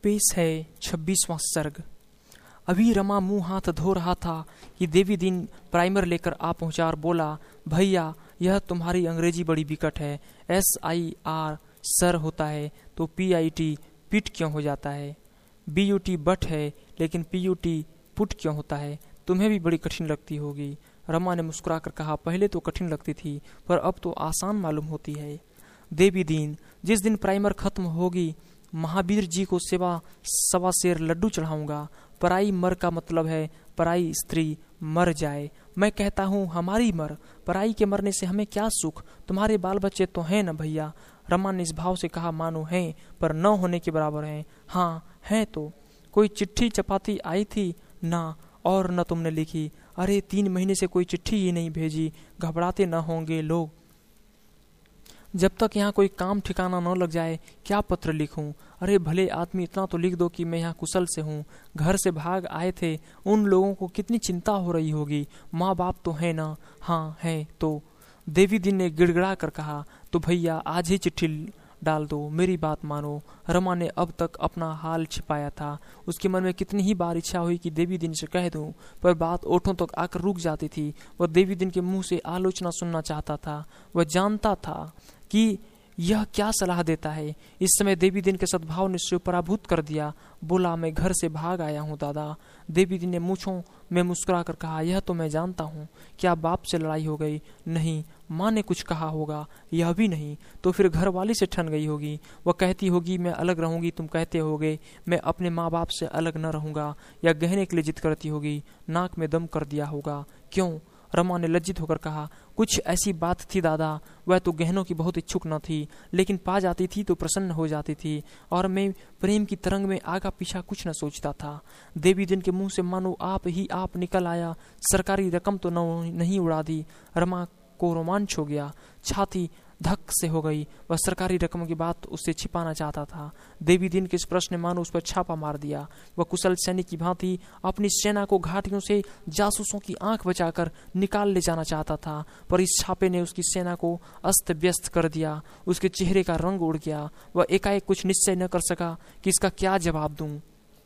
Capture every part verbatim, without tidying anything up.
पेश है छब्बीसवां सर्ग। अभी रमा मुंह हाथ धो रहा था कि देवी दीन प्राइमर लेकर आ पहुंचा और बोला, भैया यह तुम्हारी अंग्रेजी बड़ी विकट है। एस आई आर सर होता है तो पी आई टी पिट क्यों हो जाता है? बी यू टी बट है लेकिन पी यू टी पुट क्यों होता है? तुम्हें भी बड़ी कठिन लगती होगी। रमा ने मुस्कुराकर कहा, पहले तो कठिन लगती थी पर अब तो आसान मालूम होती है। देवी दीन, जिस दिन प्राइमर खत्म होगी महावीर जी को सेवा सवा शेर लड्डू चढ़ाऊंगा। पराई मर का मतलब है पराई स्त्री मर जाए। मैं कहता हूँ हमारी मर, पराई के मरने से हमें क्या सुख? तुम्हारे बाल बच्चे तो हैं न भैया? रमा ने इस भाव से कहा, मानो हैं पर न होने के बराबर हैं। हाँ हैं तो। कोई चिट्ठी चपाती आई थी? ना, और न तुमने लिखी। अरे तीन महीने से कोई चिट्ठी ही नहीं भेजी। घबराते न होंगे लोग? जब तक यहाँ कोई काम ठिकाना न लग जाए क्या पत्र लिखूं? अरे भले आदमी इतना तो लिख दो कि मैं यहाँ कुशल से हूँ। घर से भाग आए थे उन लोगों को कितनी चिंता हो रही होगी। माँ बाप तो है ना? हाँ है तो। देवी दीन ने गिड़गिड़ा कर कहा, तो भैया आज ही चिट्ठी डाल दो, मेरी बात मानो। रमा ने अब तक अपना हाल छिपाया था। उसके मन में कितनी ही बार इच्छा हुई कि देवी दीन से कह दूं, पर बात ओठों तक आकर रुक जाती थी। वह देवी दीन के मुंह से आलोचना सुनना चाहता था। वह जानता था कि यह क्या सलाह देता है। इस समय देवी दीन के सद्भाव ने उसे पराभूत कर दिया। बोला, मैं घर से भाग आया हूँ दादा। देवी दीन ने मूछों में मुस्कुरा कर कहा, यह तो मैं जानता हूँ। क्या बाप से लड़ाई हो गई? नहीं। माँ ने कुछ कहा होगा? यह भी नहीं। तो फिर घर वाली से ठन गई होगी। वह कहती होगी मैं अलग रहूंगी, तुम कहते होगे मैं अपने माँ बाप से अलग न रहूंगा। या गहने के लिए जिद करती होगी। नाक में दम कर दिया होगा। क्यों? रमा ने लज्जित होकर कहा, कुछ ऐसी बात थी दादा। वह तो गहनों की बहुत इच्छुक न थी, लेकिन पा जाती थी तो प्रसन्न हो जाती थी, और मैं प्रेम की तरंग में आगा पीछा कुछ न सोचता था। देवी दिन के मुंह से मानो आप ही आप निकल आया। सरकारी रकम तो न, नहीं उड़ा दी। रमा को रोमांच हो गया। छाती धक से हो गई। वह सरकारी रकम की बात उससे छिपाना चाहता था। देवी दिन के इस प्रश्न ने मानो उस पर छापा मार दिया। वह कुशल सैनिक की भांति अपनी सेना को घाटियों से जासूसों की आंख बचाकर निकाल ले जाना चाहता था, पर इस छापे ने उसकी सेना को अस्त व्यस्त कर दिया। उसके चेहरे का रंग उड़ गया। वह एकाएक कुछ निश्चय न कर सका कि इसका क्या जवाब दूं।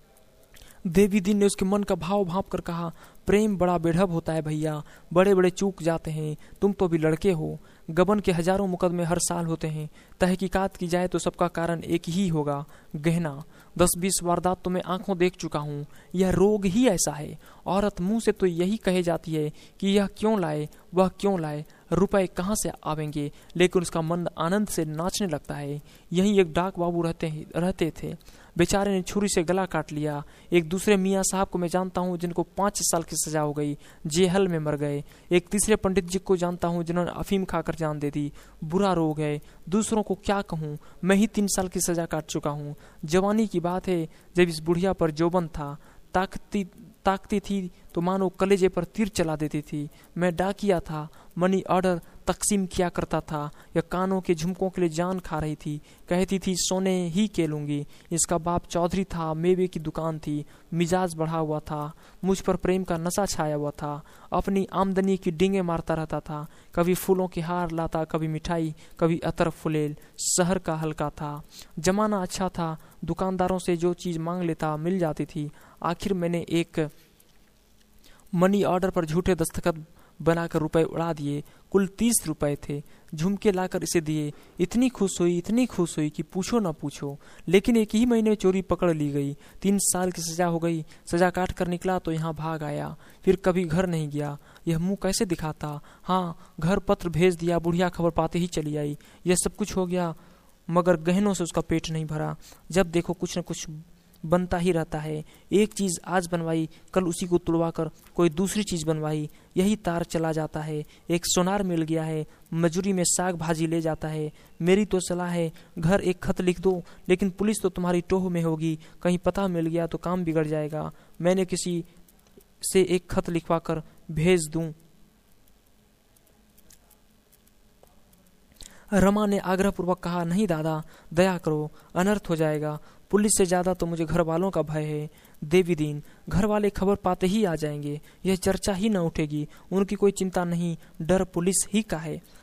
देवी दीन ने उसके मन का भाव भांप कर कहा, प्रेम बड़ा बेढब होता है भैया, बड़े बड़े चूक जाते हैं। तुम तो भी लड़के हो। गबन के हजारों मुकदमे हर साल होते हैं। तहकीकात की जाए तो सबका कारण एक ही होगा, गहना। दस बीस वारदात तो मैं आंखों देख चुका हूँ। यह रोग ही ऐसा है। औरत मुंह से तो यही कहे जाती है कि यह क्यों लाए, वह क्यों लाए, रुपए कहाँ से आवेंगे, लेकिन उसका मन आनंद से नाचने लगता है। यही एक डाक बाबू रहते रहते थे। बेचारे ने छुरी से गला काट लिया। एक दूसरे मियाँ साहब को मैं जानता हूँ जिनको पाँच साल की सजा हो गई, जेहल में मर गए। एक तीसरे पंडित जी को जानता हूँ जिन्होंने अफीम खाकर जान दे दी। बुरा रोग है। दूसरों को क्या कहूँ, मैं ही तीन साल की सजा काट चुका हूँ। जवानी की बात है जब इस बुढ़िया पर जोबन था, ताकती ताकती थी तो मानो कलेजे पर तीर चला देती थी। मैं डाकिया था, मनी ऑर्डर तकसीम किया करता था। या कानों के झुमकों के लिए जान खा रही थी। कहती थी सोने ही के लूंगी। इसका बाप चौधरी था, मेवे की दुकान थी। मिजाज बढ़ा हुआ था। मुझ पर प्रेम का नशा छाया हुआ था। अपनी आमदनी की डींगे मारता रहता था। कभी फूलों के हार लाता, कभी मिठाई, कभी अतर फुलेल। शहर का हल्का था। जमाना अच्छा था। दुकानदारों से जो चीज मांग लेता मिल जाती थी। आखिर मैंने एक मनी ऑर्डर पर झूठे दस्तखत बनाकर रुपए उड़ा दिए। कुल तीस रुपए थे। झुमके लाकर इसे दिए। इतनी खुश हुई, इतनी खुश हुई कि पूछो ना पूछो। लेकिन एक ही महीने में चोरी पकड़ ली गई। तीन साल की सजा हो गई। सजा काट कर निकला तो यहाँ भाग आया। फिर कभी घर नहीं गया। यह मुंह कैसे दिखाता? हाँ, घर पत्र भेज दिया। बुढ़िया खबर पाते ही चली आई। यह सब कुछ हो गया, मगर गहनों से उसका पेट नहीं भरा। जब देखो कुछ न कुछ बनता ही रहता है। एक चीज आज बनवाई, कल उसी को तुड़वाकर कोई दूसरी चीज बनवाई। यही तार चला जाता है। एक सोनार मिल गया है, मजूरी में साग भाजी ले जाता है। मेरी तो सलाह है, घर एक खत लिख दो, लेकिन पुलिस तो तुम्हारी टोह में होगी। कहीं पता मिल गया तो काम बिगड़ जाएगा। मैंने किसी से एक खत लिखवा कर भेज दूं। रमा ने आग्रहपूर्वक कहा, नहीं दादा, दया करो, अनर्थ हो जाएगा। पुलिस से ज्यादा तो मुझे घर वालों का भय है। देवी दीन, घर वाले खबर पाते ही आ जाएंगे। यह चर्चा ही न उठेगी। उनकी कोई चिंता नहीं, डर पुलिस ही का है।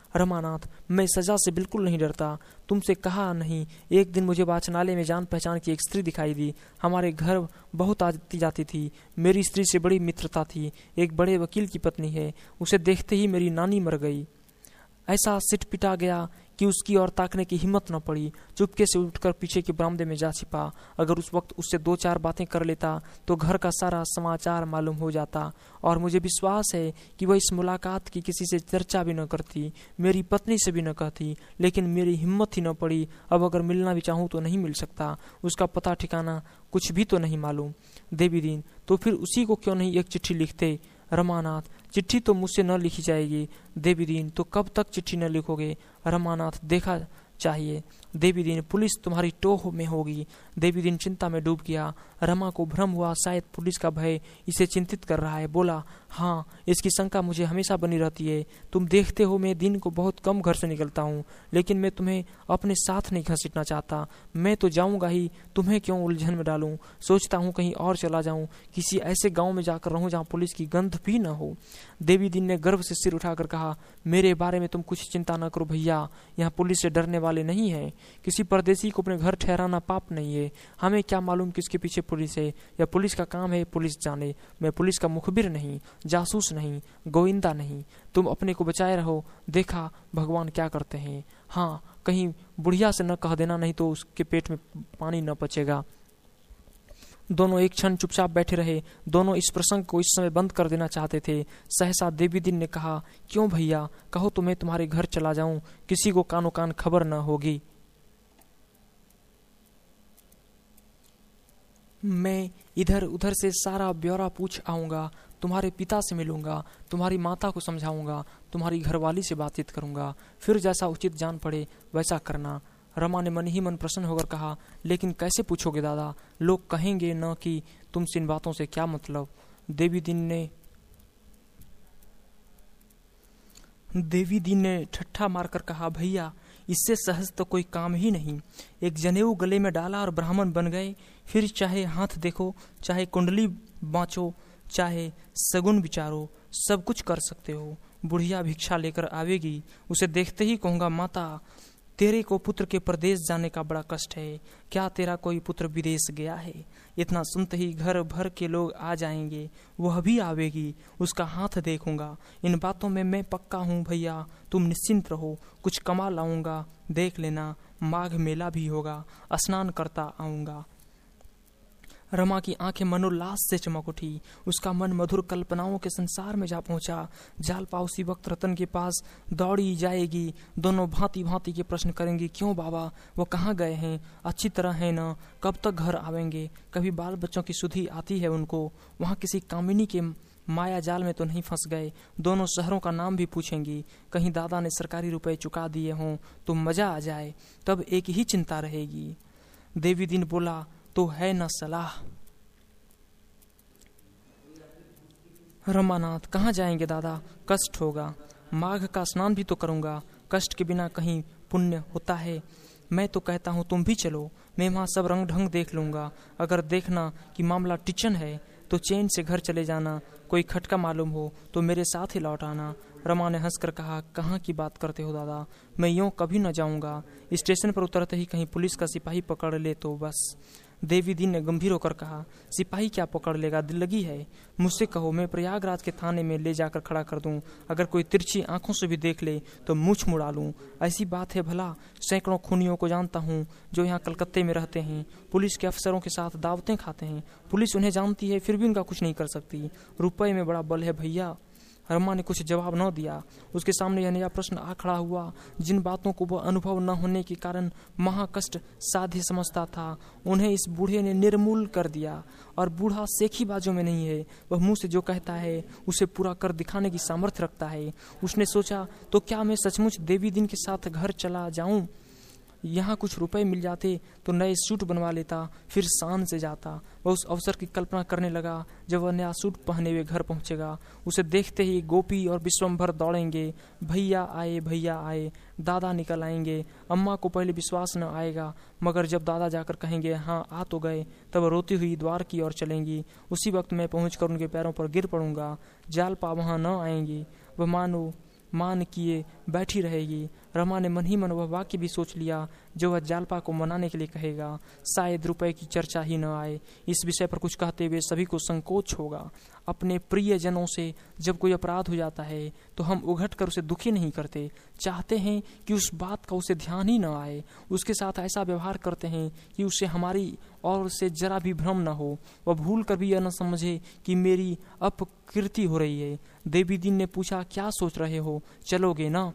रमानाथ, मैं सजा से बिल्कुल नहीं डरता। तुमसे कहा नहीं, एक दिन मुझे वाचनालय में जान पहचान की एक स्त्री दिखाई दी। हमारे घर बहुत आती जाती थी। मेरी स्त्री से बड़ी मित्रता थी। एक बड़े वकील की पत्नी है। उसे देखते ही मेरी नानी मर गई। ऐसा सिटपिटा गया कि उसकी ओर ताकने की हिम्मत न पड़ी। चुपके से उठकर पीछे के बरामदे में जा छिपा। अगर उस वक्त उससे दो चार बातें कर लेता तो घर का सारा समाचार मालूम हो जाता, और मुझे विश्वास है कि वह इस मुलाकात की किसी से चर्चा भी न करती, मेरी पत्नी से भी न कहती। लेकिन मेरी हिम्मत ही न पड़ी। अब अगर मिलना भी चाहूँ तो नहीं मिल सकता। उसका पता ठिकाना कुछ भी तो नहीं मालूम। देवी दीन, तो फिर उसी को क्यों नहीं एक चिट्ठी लिखते? रमानाथ, चिट्ठी तो मुझसे न लिखी जाएगी। देवी दीन, तो कब तक चिट्ठी न लिखोगे? रमानाथ, देखा चाहिए। देवी दीन, पुलिस तुम्हारी टोह में होगी। देवी दीन चिंता में डूब गया। रमा को भ्रम हुआ शायद पुलिस का भय इसे चिंतित कर रहा है। बोला, हाँ, इसकी शंका मुझे हमेशा बनी रहती है। तुम देखते हो मैं दिन को बहुत कम घर से निकलता हूँ, लेकिन मैं तुम्हें अपने साथ नहीं घसीटना चाहता। मैं तो जाऊंगा ही, तुम्हें क्यों उलझन में डालूं? सोचता हूँ कहीं और चला जाऊं, किसी ऐसे गाँव में जाकर रहूं जहाँ पुलिस की गंध भी न हो। देवी दीन ने गर्व से सिर उठाकर कहा, मेरे बारे में तुम कुछ चिंता न करो भैया। यहाँ पुलिस से डरने वाले नहीं है। किसी परदेसी को अपने घर ठहराना पाप नहीं है। हमें क्या मालूम किसके पीछे पुलिस है, या पुलिस का काम है पुलिस जाने। मैं पुलिस का मुखबिर नहीं, जासूस नहीं, गोविंदा नहीं। तुम अपने को बचाए रहो, देखा भगवान क्या करते हैं। हाँ, कहीं बुढ़िया से न कह देना, नहीं तो उसके पेट में पानी न पचेगा। दोनों एक क्षण चुपचाप बैठे रहे। दोनों इस प्रसंग को इस समय बंद कर देना चाहते थे। सहसा देवी दीन ने कहा, क्यों भैया, कहो तो मैं तुम्हारे घर चला जाऊं, किसी को कानो कान खबर न होगी। मैं इधर उधर से सारा ब्यौरा पूछ आऊंगा, तुम्हारे पिता से मिलूंगा, तुम्हारी माता को समझाऊंगा, तुम्हारी घरवाली से बातचीत करूंगा, फिर जैसा उचित जान पड़े वैसा करना। रमा ने मन ही मन प्रसन्न होकर कहा, लेकिन कैसे पूछोगे दादा? लोग कहेंगे न कि तुमसे इन बातों से क्या मतलब? देवी दीन ने देवी दीन ने ठट्ठा मारकर कहा, भैया, इससे सहज तो कोई काम ही नहीं। एक जनेऊ गले में डाला और ब्राह्मण बन गए। फिर चाहे हाथ देखो, चाहे कुंडली बाँचो, चाहे सगुन विचारो, सब कुछ कर सकते हो। बुढ़िया भिक्षा लेकर आवेगी, उसे देखते ही कहूँगा, माता, तेरे को पुत्र के प्रदेश जाने का बड़ा कष्ट है। क्या तेरा कोई पुत्र विदेश गया है? इतना सुनते ही घर भर के लोग आ जाएंगे। वह भी आवेगी, उसका हाथ देखूंगा। इन बातों में मैं पक्का हूँ भैया, तुम निश्चिंत रहो। कुछ कमा लाऊंगा, देख लेना। माघ मेला भी होगा, स्नान करता आऊंगा। रमा की आंखें मनोल्लास से चमक उठी। उसका मन मधुर कल्पनाओं के संसार में जा पहुंचा। जालपा उसी वक्त रतन के पास दौड़ी जाएगी। दोनों भांति भांति के प्रश्न करेंगी, क्यों बाबा, वो कहाँ गए हैं? अच्छी तरह है ना? कब तक घर आवेंगे? कभी बाल बच्चों की सुधि आती है उनको? वहाँ किसी कामिनी के माया जाल में तो नहीं फंस गए? दोनों शहरों का नाम भी पूछेंगी। कहीं दादा ने सरकारी रुपए चुका दिए हों तो मजा आ जाए। तब एक ही चिंता रहेगी। देवी दीन बोला, तो है न सलाह। रमानाथ, कहाँ जाएंगे दादा? कष्ट होगा। माघ का स्नान भी तो करूंगा। कष्ट के बिना कहीं पुण्य होता है? मैं तो कहता हूँ तुम भी चलो। मैं वहाँ सब रंग ढंग देख लूंगा। अगर देखना कि मामला टिचन है तो चैन से घर चले जाना। कोई खटका मालूम हो तो मेरे साथ ही लौट आना। रमा ने हंसकर कहा, कहाँ की बात करते हो दादा? मैं यूं कभी न जाऊंगा। स्टेशन पर उतरते ही कहीं पुलिस का सिपाही पकड़ ले तो बस। देवी दीन ने गंभीर होकर कहा, सिपाही क्या पकड़ लेगा? दिल लगी है? मुझसे कहो, मैं प्रयागराज के थाने में ले जाकर खड़ा कर दूं। अगर कोई तिरछी आंखों से भी देख ले तो मूछ मुड़ा लूं। ऐसी बात है भला? सैकड़ों खूनियों को जानता हूं जो यहाँ कलकत्ते में रहते हैं। पुलिस के अफसरों के साथ दावतें खाते हैं। पुलिस उन्हें जानती है, फिर भी उनका कुछ नहीं कर सकती। रुपये में बड़ा बल है भैया। रमा ने कुछ जवाब न दिया। उसके सामने यह नया प्रश्न आ खड़ा हुआ, जिन बातों को वह अनुभव न होने के कारण महाकष्ट साध्य समझता था, उन्हें इस बूढ़े ने निर्मूल कर दिया। और बूढ़ा सेखी बाजों में नहीं है। वह मुंह से जो कहता है उसे पूरा कर दिखाने की सामर्थ्य रखता है। उसने सोचा, तो क्या मैं सचमुच देवी दीन के साथ घर चला जाऊं? यहाँ कुछ रुपए मिल जाते तो नए सूट बनवा लेता, फिर शान से जाता। वह उस अवसर की कल्पना करने लगा जब वह नया सूट पहने हुए घर पहुंचेगा। उसे देखते ही गोपी और विश्वम्भर दौड़ेंगे, भैया आए, भैया आए। दादा निकल आएंगे। अम्मा को पहले विश्वास न आएगा, मगर जब दादा जाकर कहेंगे हाँ आ तो गए, तब रोती हुई द्वार की ओर चलेंगी। उसी वक्त मैं पहुंचकर उनके पैरों पर गिर पड़ूंगा। जालपा वहां न आएंगे। वह मानो मान किए बैठी रहेगी। रमा ने मन ही मन वह वाक्य भी सोच लिया जो वह जालपा को मनाने के लिए कहेगा। शायद रुपए की चर्चा ही न आए। इस विषय पर कुछ कहते हुए सभी को संकोच होगा। अपने प्रिय जनों से जब कोई अपराध हो जाता है तो हम उघट कर उसे दुखी नहीं करते, चाहते हैं कि उस बात का उसे ध्यान ही न आए। उसके साथ ऐसा व्यवहार करते हैं कि उसे हमारी और से जरा भी भ्रम न हो, वह भूल कर भी यह न समझे कि मेरी अपकीर्ति हो रही है। देवी दीन ने पूछा, क्या सोच रहे हो, चलोगे ना?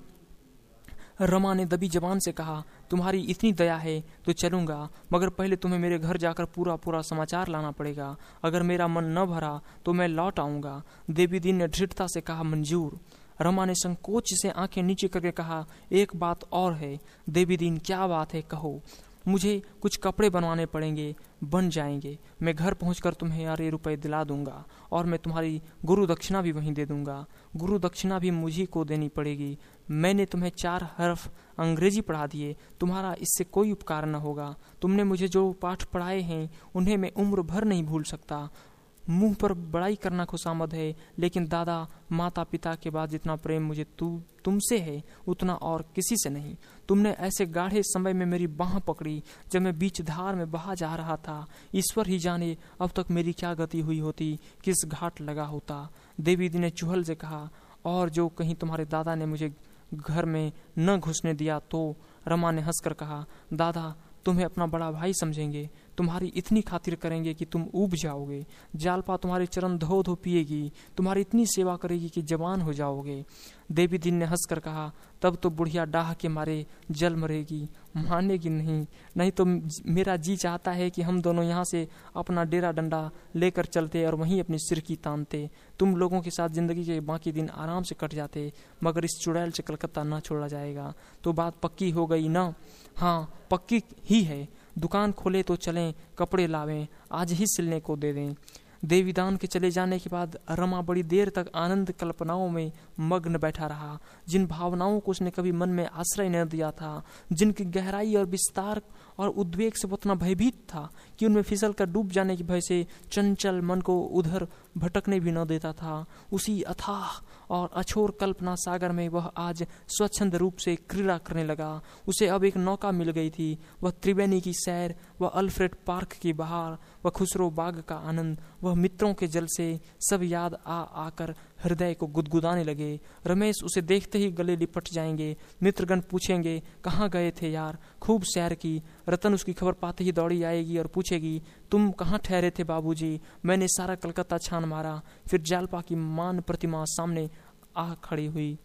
रमा ने दबी जबान से कहा, तुम्हारी इतनी दया है तो चलूंगा, मगर पहले तुम्हें मेरे घर जाकर पूरा पूरा समाचार लाना पड़ेगा। अगर मेरा मन न भरा तो मैं लौट आऊंगा। देवी दीन ने दृढ़ता से कहा, मंजूर। रमा ने संकोच से आंखें नीचे करके कहा, एक बात और है। देवी दीन, क्या बात है, कहो। मुझे कुछ कपड़े बनवाने पड़ेंगे, बन जाएंगे। मैं घर पहुंचकर तुम्हें आरे रुपए दिला दूंगा और मैं तुम्हारी गुरु दक्षिणा भी वहीं दे दूंगा। गुरु दक्षिणा भी मुझी को देनी पड़ेगी। मैंने तुम्हें चार हर्फ अंग्रेजी पढ़ा दिए, तुम्हारा इससे कोई उपकार न होगा। तुमने मुझे जो पाठ पढ़ाए हैं उन्हें मैं उम्र भर नहीं भूल सकता। मुंह पर बड़ाई करना खुशामद है, लेकिन दादा माता पिता के बाद जितना प्रेम मुझे तू तुमसे है उतना और किसी से नहीं। तुमने ऐसे गाढ़े समय में मेरी बाह पकड़ी जब मैं बीच धार में बहा जा रहा था। ईश्वर ही जाने अब तक मेरी क्या गति हुई होती, किस घाट लगा होता। देवी दी ने चुहल से कहा, और जो कहीं तुम्हारे दादा ने मुझे घर में न घुसने दिया तो? रमा ने हंसकर कहा, दादा तुम्हें अपना बड़ा भाई समझेंगे, तुम्हारी इतनी खातिर करेंगे कि तुम ऊब जाओगे। जालपा तुम्हारे चरण धो धो पिएगी, तुम्हारी इतनी सेवा करेगी कि जवान हो जाओगे। देवी दीन ने हंसकर कहा, तब तो बुढ़िया डाह के मारे जल मरेगी, मानेगी नहीं। नहीं तो मेरा जी चाहता है कि हम दोनों यहाँ से अपना डेरा डंडा लेकर चलते और वहीं अपनी सिर की तानते। तुम लोगों के साथ जिंदगी के बाकी दिन आराम से कट जाते, मगर इस चुड़ैल से कलकत्ता न छोड़ा जाएगा। तो बात पक्की हो गई ना? हाँ, पक्की ही है। दुकान खोले तो चलें, कपड़े लावें, आज ही सिलने को दे दें। देवीदान के चले जाने के बाद रमा बड़ी देर तक आनंद कल्पनाओं में मग्न बैठा रहा। जिन भावनाओं को उसने कभी मन में आश्रय न दिया था, जिनकी गहराई और विस्तार और उद्वेग से वो उतना भयभीत था कि उनमें फिसल कर डूब जाने की भय से चंचल मन को उधर भटकने भी न देता था, उसी अथाह और अछोर कल्पना सागर में वह आज स्वच्छंद रूप से क्रीड़ा करने लगा। उसे अब एक नौका मिल गई थी। वह त्रिवेणी की सैर, वह अल्फ्रेड पार्क की बहार, वह खुसरो बाग का आनंद, वह मित्रों के जल से सब याद आ आकर हृदय को गुदगुदाने लगे। रमेश उसे देखते ही गले लिपट जाएंगे। मित्रगण पूछेंगे, कहाँ गए थे यार, खूब सैर की। रतन उसकी खबर पाते ही दौड़ी आएगी और पूछेगी, तुम कहाँ ठहरे थे बाबूजी? मैंने सारा कलकत्ता छान मारा। फिर जालपा की मान प्रतिमा सामने आ खड़ी हुई।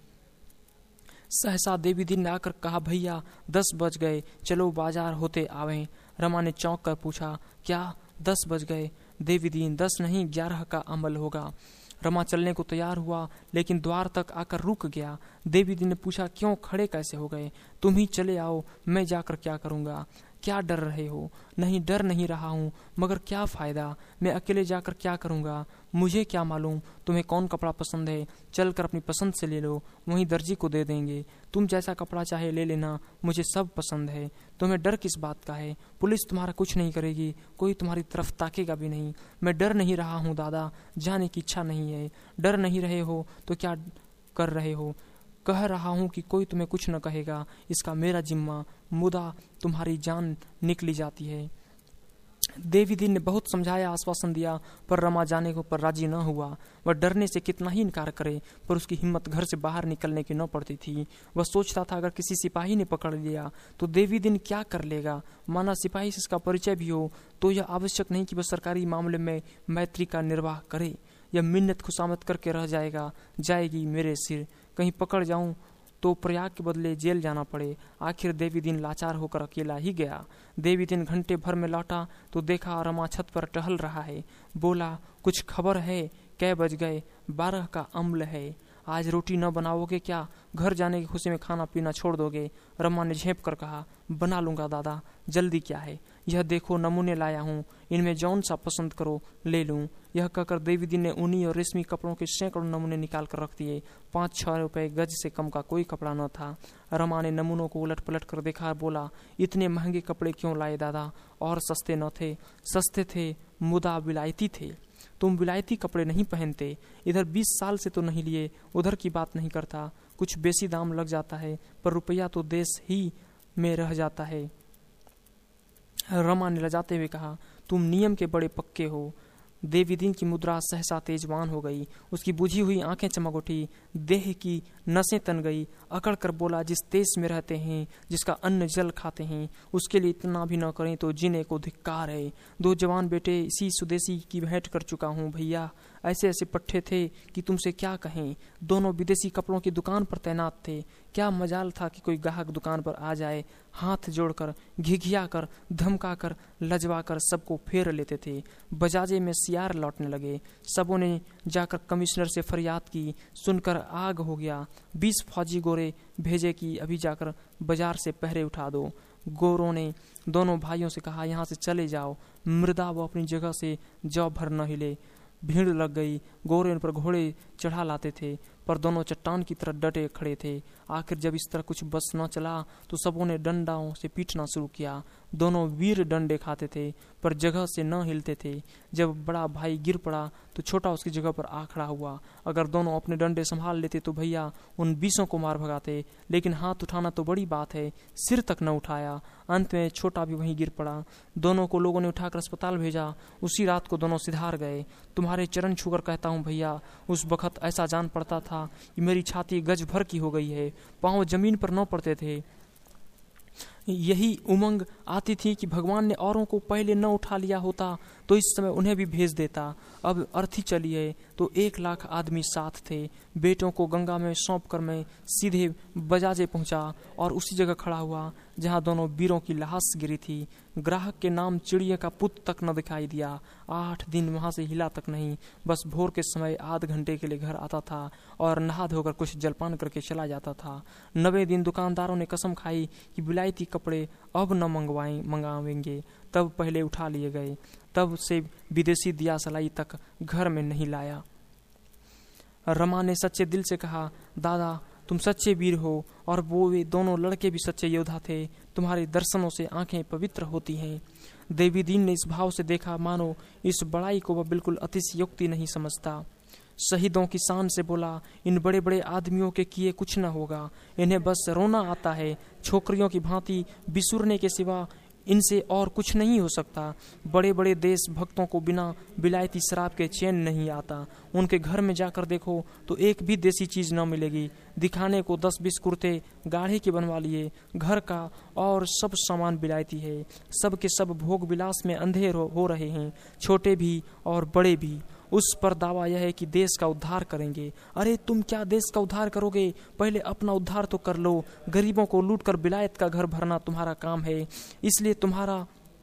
सहसा देवी दीन ने आकर कहा, भैया दस बज गए, चलो बाजार होते आवें। रमा ने चौंक कर पूछा, क्या दस बज गए? देवी दीन, दस नहीं ग्यारह का अमल होगा। रमा चलने को तैयार हुआ, लेकिन द्वार तक आकर रुक गया। देवी दीन ने पूछा, क्यों, खड़े कैसे हो गए? तुम ही चले आओ, मैं जाकर क्या करूंगा? क्या डर रहे हो? नहीं, डर नहीं रहा हूँ, मगर क्या फायदा, मैं अकेले जाकर क्या करूंगा? मुझे क्या मालूम तुम्हें कौन कपड़ा पसंद है, चलकर अपनी पसंद से ले लो, वहीं दर्जी को दे देंगे। तुम जैसा कपड़ा चाहे ले लेना, मुझे सब पसंद है। तुम्हें डर किस बात का है? पुलिस तुम्हारा कुछ नहीं करेगी, कोई तुम्हारी तरफ ताकेगा भी नहीं। मैं डर नहीं रहा हूँ दादा, जाने की इच्छा नहीं है। डर नहीं रहे हो तो क्या कर रहे हो? कह रहा हूँ कि कोई तुम्हें कुछ न कहेगा, इसका मेरा जिम्मा, मुदा तुम्हारी जान निकली जाती है। देवी दीन ने बहुत समझाया, आश्वासन दिया, पर रमा जाने को पर राजी न हुआ। वह डरने से कितना ही इनकार करे, पर उसकी हिम्मत घर से बाहर निकलने की न पड़ती थी। वह सोचता था, अगर किसी सिपाही ने पकड़ लिया तो देवी दीन क्या कर लेगा? माना सिपाही से इसका परिचय भी हो तो यह आवश्यक नहीं कि वह सरकारी मामले में मैत्री का निर्वाह करे। यह मिन्नत खुशामत करके रह जाएगा जाएगी मेरे सिर। कहीं पकड़ जाऊं तो प्रयाग के बदले जेल जाना पड़े। आखिर देवी दिन लाचार होकर अकेला ही गया। देवी दिन घंटे भर में लौटा तो देखा रमा छत पर टहल रहा है। बोला, कुछ खबर है? कै बज गए? बारह का अम्ल है। आज रोटी न बनाओगे क्या? घर जाने की खुशी में खाना पीना छोड़ दोगे? रमा ने झेप कर कहा, बना लूंगा दादा, जल्दी क्या है? यह देखो नमूने लाया हूँ, इनमें जौन सा पसंद करो ले लूं। यह कहकर देवी दी ने ऊनी और रेशमी कपड़ों के सैकड़ों नमूने निकाल कर रख दिए। पाँच छह रुपए गज से कम का कोई कपड़ा न था। रमा ने नमूनों को उलट पलट कर देखा, बोला, इतने महंगे कपड़े क्यों लाए दादा? और सस्ते न थे? सस्ते थे, मुदा विलायती थे। तुम विलायती कपड़े नहीं पहनते। इधर बीस साल से तो नहीं लिए, उधर की बात नहीं करता। कुछ बेसी दाम लग जाता है, पर रुपया तो देश ही में रह जाता है। रमा ने लजाते हुए कहा, तुम नियम के बड़े पक्के हो। देवीदीन की मुद्रा सहसा तेजवान हो गई, उसकी बुझी हुई आंखें चमक उठी, देह की नसें तन गई। अकड़ कर बोला, जिस देश में रहते हैं, जिसका अन्न जल खाते हैं, उसके लिए इतना भी न करें तो जीने को धिक्कार है। दो जवान बेटे इसी स्वदेशी की भेंट कर चुका हूँ भैया। ऐसे ऐसे पट्टे थे कि तुमसे क्या कहें। दोनों विदेशी कपड़ों की दुकान पर तैनात थे। क्या मजाल था कि कोई ग्राहक दुकान पर आ जाए। हाथ जोड़कर, घिघिया कर, धमका कर, लजवा कर सबको फेर लेते थे। बजाजे में सियार लौटने लगे। सबों ने जाकर कमिश्नर से फरियाद की। सुनकर आग हो गया। बीस फौजी गोरे भेजे कि अभी जाकर बाजार से पहरे उठा दो। गोरों ने दोनों भाइयों से कहा, यहाँ से चले जाओ। मृदा वो अपनी जगह से जौ भर न हिले। भीड़ लग गई। गोरे उन पर घोड़े चढ़ा लाते थे, पर दोनों चट्टान की तरह डटे खड़े थे। आखिर जब इस तरह कुछ बस न चला तो सबों ने डंडाओं से पीटना शुरू किया। दोनों वीर डंडे खाते थे, पर जगह से न हिलते थे। जब बड़ा भाई गिर पड़ा तो छोटा उसकी जगह पर आ खड़ा हुआ। अगर दोनों अपने डंडे संभाल लेते तो भैया उन बीसों को मार भगाते, लेकिन हाथ उठाना तो बड़ी बात है, सिर तक न उठाया। अंत में छोटा भी वहीं गिर पड़ा। दोनों को लोगों ने उठाकर अस्पताल भेजा। उसी रात को दोनों सिधार गए। तुम्हारे चरण छूकर कहता हूँ भैया, उस वक्त ऐसा जान पड़ता था कि मेरी छाती गज भर की हो गई है। पांव जमीन पर न पड़ते थे। यही उमंग आती थी कि भगवान ने औरों को पहले न उठा लिया होता तो इस समय उन्हें भी भेज देता। अब अर्थी चली है तो एक लाख आदमी साथ थे। बेटों को गंगा में सौंप कर मैं सीधे बजाजे पहुंचा और उसी जगह खड़ा हुआ जहां दोनों वीरों की लाश गिरी थी। ग्राहक के नाम चिड़िया का पुत तक न दिखाई दिया। आठ दिन वहां से हिला तक नहीं। बस भोर के समय आध घंटे के लिए घर आता था और नहा धोकर कुछ जलपान करके चला जाता था। नवे दिन दुकानदारों ने कसम खाई कि विलायती कपड़े अब न मंगवाएं मंगावेंगे। तब पहले उठा लिए गए। तब से विदेशी दिया सलाई तक घर में नहीं लाया। रमा ने सच्चे दिल से कहा, दादा तुम सच्चे वीर हो और वो वे दोनों लड़के भी सच्चे योद्धा थे। तुम्हारे दर्शनों से आंखें पवित्र होती हैं। देवीदीन ने इस भाव से देखा मानो इस बड़ाई को वह बिल्कुल अतिशयोक्ति नहीं समझता। शहीदों की शान से बोला, इन बड़े बड़े आदमियों के किए कुछ न होगा। इन्हें बस रोना आता है। छोकरियों की भांति बिसुरने के सिवा इनसे और कुछ नहीं हो सकता। बड़े बड़े देश भक्तों को बिना विलायती शराब के चैन नहीं आता। उनके घर में जाकर देखो तो एक भी देसी चीज न मिलेगी। दिखाने को दस बीस कुर्ते गाढ़े के बनवा लिए। घर का और सब सामान विलायती है। सब के सब भोग विलास में अंधे हो रहे हैं, छोटे भी और बड़े भी। उस पर दावा यह है कि देश का उद्धार करेंगे। अरे तुम क्या देश का उद्धार करोगे? पहले अपना उद्धार तो कर लो। गरीबों को लूटकर विलायत का घर भरना तुम्हारा काम है, इसलिए तुम्हारा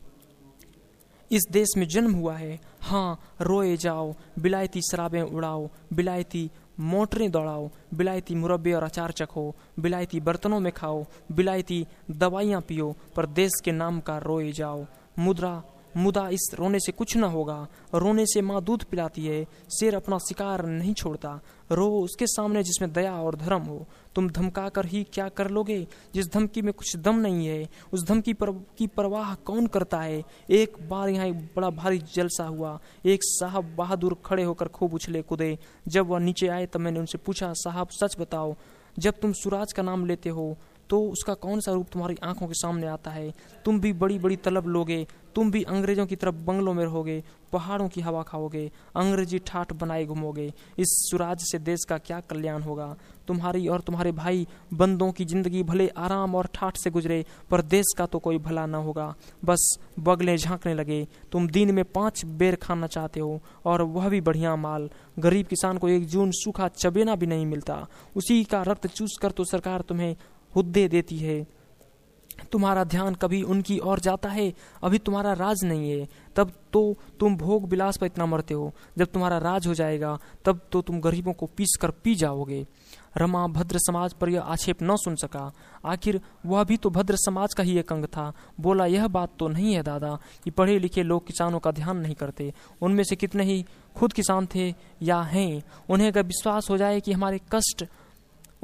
इस देश में जन्म हुआ है। हाँ, रोए जाओ, विलायती शराबें उड़ाओ, विलायती मोटरें दौड़ाओ, विलायती मुरब्बे और अचार चखो, विलायती बर्तनों में खाओ, विलायती दवाइयाँ पियो, पर देश के नाम का रोए जाओ। मुद्रा मुदा इस रोने से कुछ न होगा। रोने से माँ दूध पिलाती है। शेर अपना शिकार नहीं छोड़ता। रो उसके सामने जिसमें दया और धर्म हो। तुम धमका कर ही क्या कर लोगे? जिस धमकी में कुछ दम नहीं है, उस धमकी पर की परवाह कौन करता है? एक बार यहाँ एक बड़ा भारी जलसा हुआ। एक साहब बहादुर खड़े होकर खूब उछले कूदे। जब वह नीचे आए तब मैंने उनसे पूछा, साहब सच बताओ, जब तुम सुराज का नाम लेते हो तो उसका कौन सा रूप तुम्हारी आंखों के सामने आता है? तुम भी बड़ी बड़ी तलब लोगे, तुम भी अंग्रेजों की तरफ बंगलों में रहोगे, पहाड़ों की हवा खाओगे, अंग्रेजी ठाठ बनाए घूमोगे। इस सुराज से देश का क्या कल्याण होगा? तुम्हारी और तुम्हारे भाई बंदों की जिंदगी भले आराम और ठाठ से गुजरे, पर देश का तो कोई भला न होगा। बस बगलें झांकने लगे। तुम दिन में पांच बेर खाना चाहते हो और वह भी बढ़िया माल। गरीब किसान को एक जून सूखा चबेना भी नहीं मिलता। उसी का रक्त चूस कर तो सरकार तुम्हें हुद्दे देती है। तुम्हारा ध्यान कभी उनकी ओर जाता है? अभी तुम्हारा राज नहीं है, तब तो तुम भोग विलास पर इतना मरते हो। जब तुम्हारा राज हो जाएगा तब तो तुम गरीबों को पीस कर पी जाओगे। रमा भद्र समाज पर यह आक्षेप न सुन सका। आखिर वह भी तो भद्र समाज का ही एक अंग था। बोला, यह बात तो नहीं है दादा कि पढ़े लिखे लोग किसानों का ध्यान नहीं करते। उनमें से कितने ही खुद किसान थे या हैं। उन्हें अगर विश्वास हो जाए कि हमारे कष्ट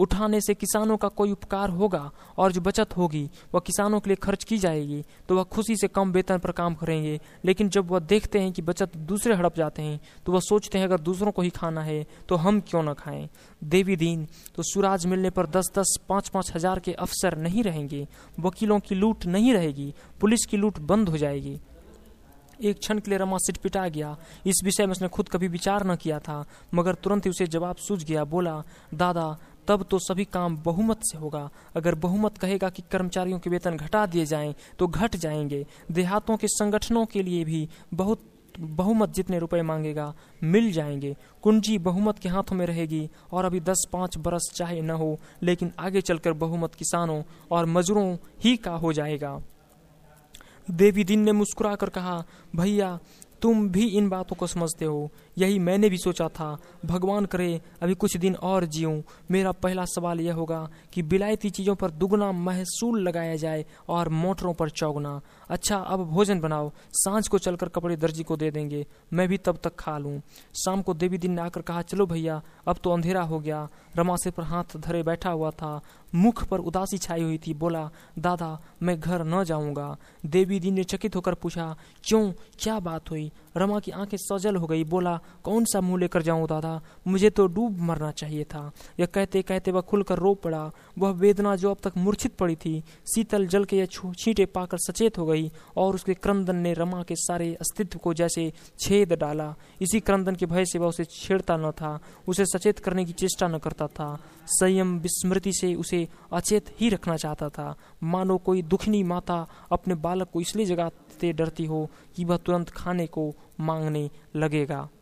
उठाने से किसानों का कोई उपकार होगा और जो बचत होगी वह किसानों के लिए खर्च की जाएगी तो वह खुशी से कम वेतन पर काम करेंगे। लेकिन जब वह देखते हैं कि बचत दूसरे हड़प जाते हैं तो वह सोचते हैं अगर दूसरों को ही खाना है तो हम क्यों न खाएं। देवी दीन तो सुराज मिलने पर दस दस पाँच पाँच हजार के अफसर नहीं रहेंगे, वकीलों की लूट नहीं रहेगी, पुलिस की लूट बंद हो जाएगी। एक क्षण के लिए रमा सिटपिटा गया। इस विषय में उसने खुद कभी विचार न किया था, मगर तुरंत ही उसे जवाब सूझ गया। बोला, दादा तब तो सभी काम बहुमत से होगा। अगर बहुमत कहेगा कि कर्मचारियों के वेतन घटा दिए जाएं तो घट जाएंगे। देहातों के संगठनों के लिए भी बहुत बहुमत जितने रुपए मांगेगा मिल जाएंगे। कुंजी बहुमत के हाथों में रहेगी और अभी दस पाँच बरस चाहे न हो, लेकिन आगे चलकर बहुमत किसानों और मजदूरों ही का हो जाएगा। देवी दीन ने मुस्कुरा कर कहा, भैया तुम भी इन बातों को समझते हो, यही मैंने भी सोचा था। भगवान करे अभी कुछ दिन और जीऊं। मेरा पहला सवाल यह होगा कि बिलायती चीज़ों पर दुगना महसूल लगाया जाए और मोटरों पर चौगुना। अच्छा अब भोजन बनाओ, सांझ को चलकर कपड़े दर्जी को दे देंगे, मैं भी तब तक खा लूं। शाम को देवी दीन ने आकर कहा, चलो भैया अब तो अंधेरा हो गया। रमा सिर पर हाथ धरे बैठा हुआ था, मुख पर उदासी छाई हुई थी। बोला, दादा मैं घर न जाऊंगा। देवी दीन ने चकित होकर पूछा, क्यों, क्या बात हुई? रमा की आंखें सजल हो गई। बोला, कौन सा मुंह लेकर जाऊं दादा, मुझे तो डूब मरना चाहिए था। यह कहते कहते वह खुलकर रो पड़ा। वह वेदना जो अब तक मूर्छित पड़ी थी, शीतल जल के यह छींटे पाकर सचेत हो गई और उसके क्रंदन ने रमा के सारे अस्तित्व को जैसे छेद डाला। इसी क्रंदन के भय से वह उसे छेड़ता न था, उसे सचेत करने की चेष्टा न करता था। संयम विस्मृति से उसे अचेत ही रखना चाहता था, मानो कोई दुखनी माता अपने बालक को इसलिए जगाते डरती हो कि वह तुरंत खाने को मांगने लगेगा।